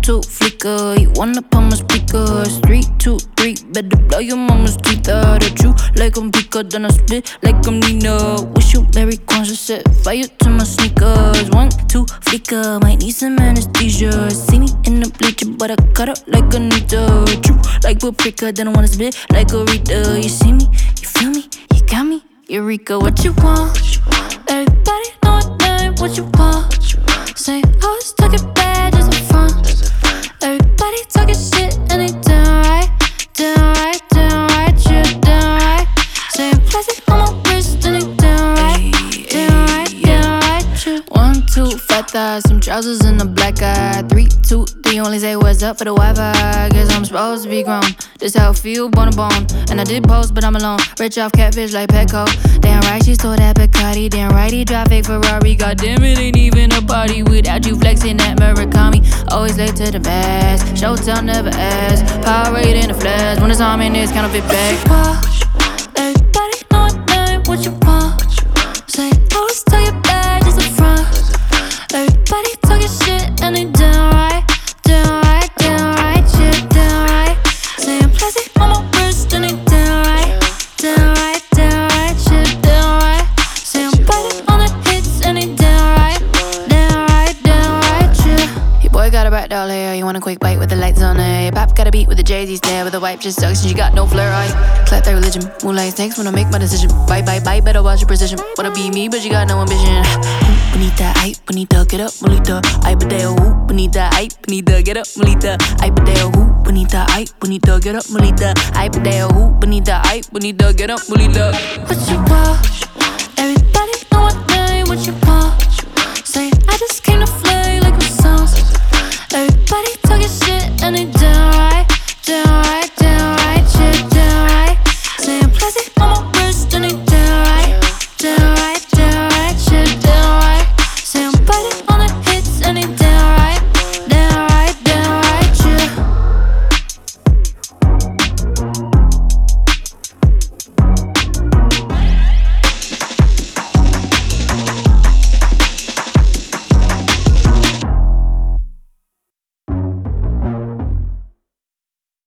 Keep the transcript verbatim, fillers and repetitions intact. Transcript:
two, flicker. You wanna put my speakers. Three, two, three, better blow your mama's teeth out. That you like I'm Pika, then I spit like I'm Nina. Wish you Larry conscious, set fire to my sneakers. One, two, flicker, might need some anesthesia. See me in the bleacher, but I cut up like a Anita. True, like paprika, then I wanna spit like a Rita. You see me, you feel me, you got me, Eureka. What you want? Everybody know what name, what you want? Say I was talking bad just for fun. Everybody talking shit and they down right, down right, down right, yeah, down right. Saying plastic on my wrist and they down right, down right, down right, yeah. One, two, fat thighs, some trousers and a black eye. Three, two, three, only say what's up for the Wi-Fi. Guess I'm supposed to be grown. This how I feel, bone to bone. And I did post, but I'm alone. Rich off catfish like Petco. Damn right, she stole that Bacardi. Damn right, he drive fake Ferrari. Goddamn, it ain't even a party without you flexing that Murakami. Always late to the mass. Showtime never ask. Powerade in the flash. When it's on me, it's counterfeit back. Everybody know what name, what you want? Say, always tell you bad, just a front. Everybody talking shit and they down right, down right, down right, yeah, down right. Saying plastic on my wrist and they down right, down right, down right, yeah, down right. Saying plastic on the hits and they down right, down right, down right, yeah. Your boy got a bright doll hair, you want a quick bite with the lights on it. Pop got a beat with the Jay-Z stare, but the wipe just sucks and she got no flair. I clap that religion, moonlight snakes when I make my decision. Bye, bye, bye, better watch your precision. Wanna be me, but you got no ambition. Bonita, ay, bonita, get up, molita. Ay, pateo, ooh, bonita, ay, bonita, get up, molita. Ay, pateo, ooh, bonita, ay, bonita, get up, molita. Ay, pateo, ooh, bonita, ay, bonita, get up, molita. What you want? Everybody know what name, what you want? Say, I just came